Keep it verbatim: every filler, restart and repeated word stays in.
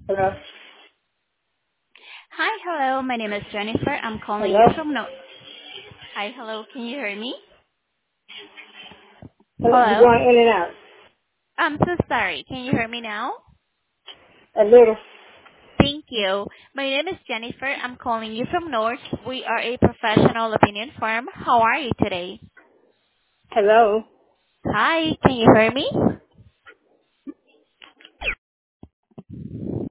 Hello? Hi, hello. My name is Jennifer. I'm calling Hello? you from No. Hi, hello. Can you hear me? Hello? You're Hello. going in and out. I'm so sorry. Can you hear me now? A little. Thank you. My name is Jennifer. I'm calling you from North. We are a professional opinion firm. How are you today? Hello? Hi. Can you hear me?